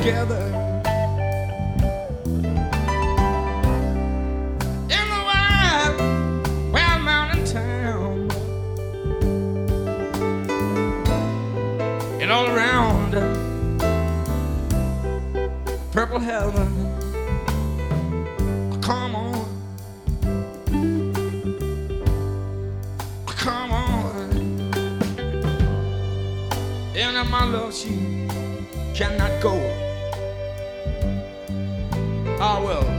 together in the wild, wild mountain town, and all around purple heaven. Come on, come on, and my love, she cannot go. Ah, well.